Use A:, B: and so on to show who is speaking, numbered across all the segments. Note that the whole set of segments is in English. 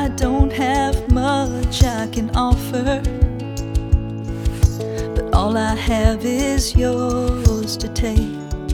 A: I don't have much I can offer, but all I have is yours to take.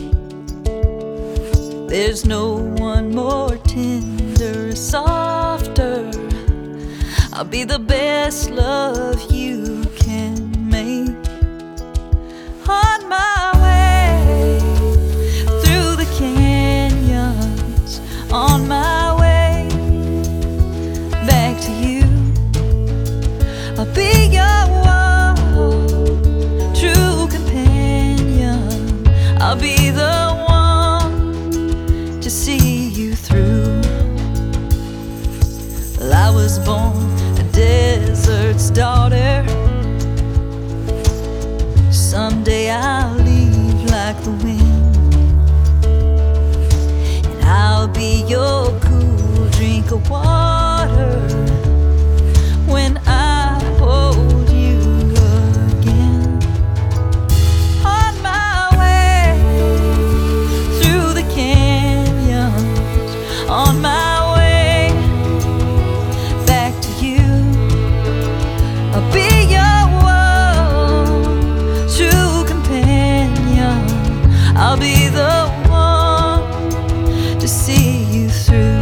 A: There's no one more tender or softer. I'll be the best love you can make. On my way through the canyons, on my way back to you, I'll be your one true companion. I'll be the one to see you through. Well, I was born a desert's daughter. Someday I'll leave like the wind, and I'll be your cool drink of water when I hold you again. On my way through the canyons, on my way back to you, I'll be your one true companion. I'll be the one to see you through.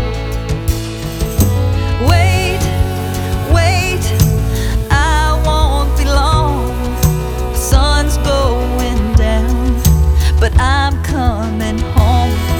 A: Wait, wait, I won't be long. The sun's going down, but I'm coming home.